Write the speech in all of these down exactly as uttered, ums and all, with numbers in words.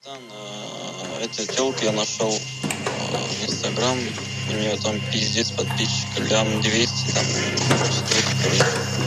Этой телки я нашел в Инстаграм, у нее там пиздец подписчиков, лям двести, там, короче.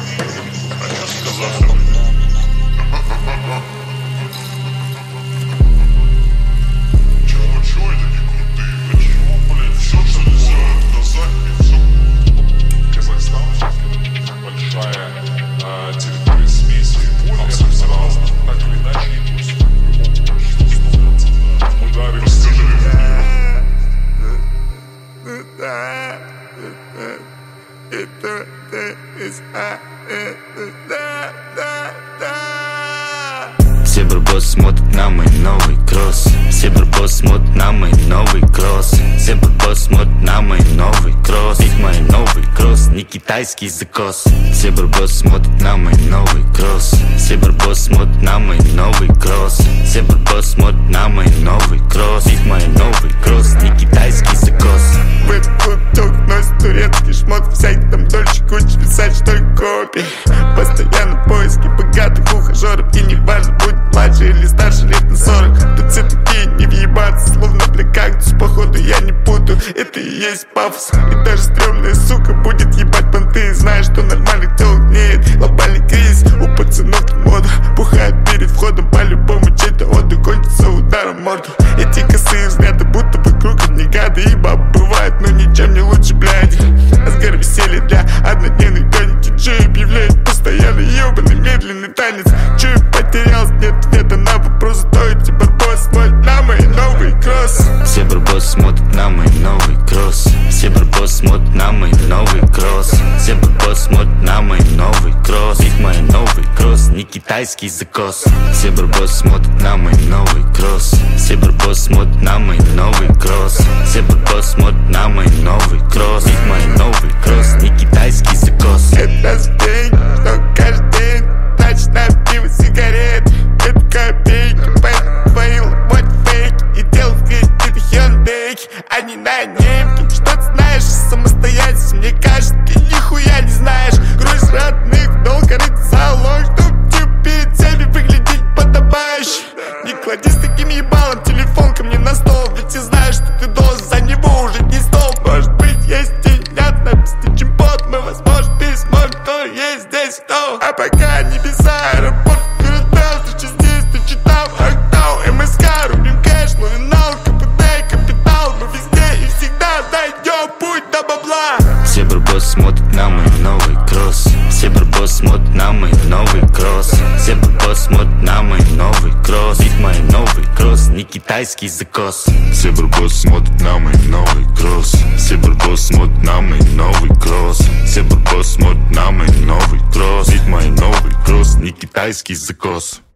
Все барбосы смотрят на мой новый кросс. Все барбосы смотрят на мой новый кросс. Все барбосы смотрят на мой новый кросс. Ведь мой новый кросс не китайский закос. Все барбосы смотрят на мой новый кросс. Все барбосы смотрят на мой новый кросс. Все барбосы смотрят на мой новый кросс. Ведь мой новый кросс не китайский закос. В этот клуб тёлк носит турецкий шмот. Всякий там дольше куча, писать что ли копии. Постоянно поиски богатых ухажеров. И не важно, будет младше или старше, лет на сорок. Тут все такие не въебаться, словно бля кактус. Походу я не путаю, это и есть пафос. И даже стрёмная сука будет ебать понты. Знаешь, что нормальных тёлок нет. Глобальный кризис, у пацанов мода. Бухает перед входом, по-любому чей-то отдых кончится ударом в морду. Эти косые взгляды, будто бы круг от негады. И баб бывает, но ничем не лучше, блядь. Разгар веселья для однодневных гонек. Диджей объявляет постоянно ебаный медленный танец. Чё потерялся, нет ответа на вопрос. Стоите барбос, смотрят на мой новый кросс. Все барбосы смотрят на мой новый кросс. Все барбосы смотрят на мой новый кросс. Все барбосы смотрят на мой новый кросс. Ведь мой новый кросс не китайский закос. Все барбосы смотрят на мой новый кросс. Все барбосы смотрят на мой новый кросс. Все барбосы смотрят на мой новый кросс. Ведь мой новый кросс не китайский закос. Это день, что каждый день тратишь на пиво, сигарет. Это копейки, поэтому твои вот фейки. И делал в кредиты хендейки, а не на немки. Что ты знаешь самостоятельно? Мне кажется, ты нихуя не знаешь. Грусть родных, долго рыть залог, чтоб тебе перед всеми выглядеть подобающе. Не клади с таким ебалом телефон ко мне на стол. Ведь я знаю, что ты должен за него уже не стол. Может быть, есть тенят, написано чемпот. Мы, возможно, пересмотрим, кто есть здесь кто. А пока небеса, аэропорт, городал. Встреча здесь, ты читал Актау, МСК, рубим кэш, лавинал, КПД, капитал. Мы везде и всегда найдем путь до бабла. Все барбосы смотрят на мой новый кросс. Все барбосы смотрят на мой новый кросс. Все барбосы смотрят на мой новый кросс. Ведь мой новый кросс не китайский закос. Все барбосы смотрят на мой новый кросс. Все барбосы смотрят на мой новый кросс. Все барбосы смотрят на мой новый кросс. Ведь мой новый кросс не китайский закос.